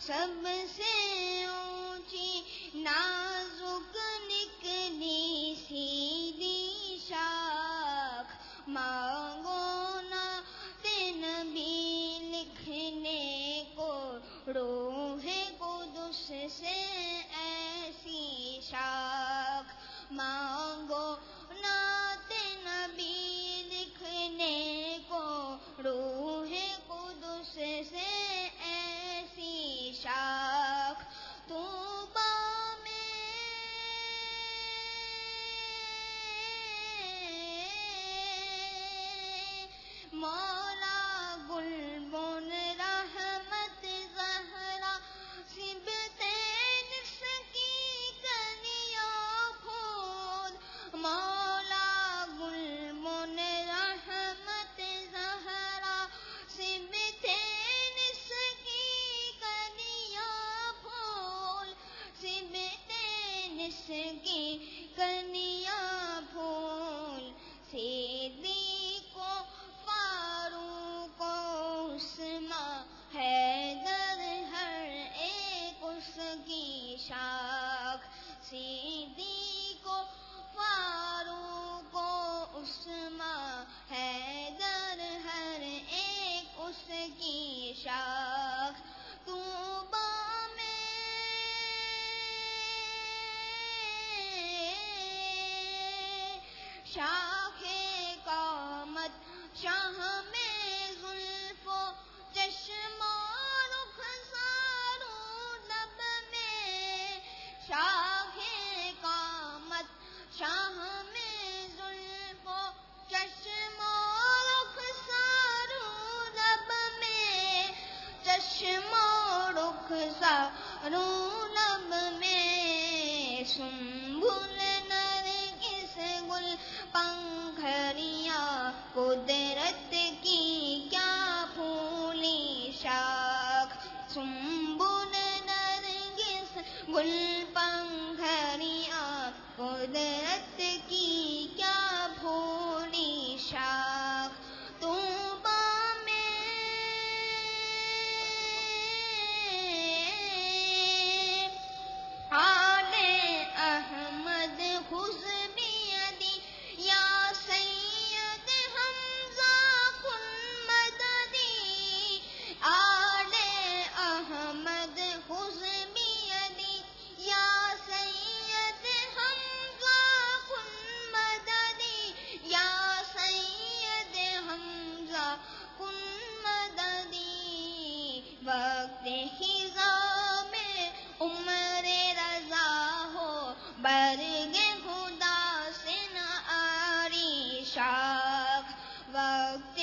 سب سے اونچی نازک نکلی سیدھی شاخ، مانگو نعت نبی لکھنے کو روح قدس سے ایسی شاخ، مانگو نعت نبی لکھنے کو روح قدس سے ایسی شاخ، طوبیٰ میں مولا گلبن رحمت زہرا سبطین کی کنیاں پھول، مولا گلبن رحمت زہرا سبطین کی کنیاں پھول، سبطین کی کنیاں پھول، صدیق و فاروق و عثمان حیدر ہر ایک اس کی شاخ، صدیق و فاروق و عثمان حیدر ہر ایک اس کی شاخ، طوبیٰ میں شاخ قامت، شاہ میں زلف و چشم و رخسار و لب میں، شاخ قامت، شاہ میں زلف و چشم و رخسار و لب میں، چشم و رخسار و لب میں، سنبل نرگس گل پنکھڑیاں قدرت کی کیا پھولی شاخ، سنبل نرگس گل پنکھڑیاں قدرت کی کیا پھولی شاخ، طوبیٰ میں آل احمد خذ بیدی یا سید حمزہ کن مددی، آل احمد خذ بیدی یا سید حمزہ کن مددی، یا سید حمزہ کن مددی، وقت خزاں میں عمر رضا ہو برگ خدا سے نہ آری شاخ، وقت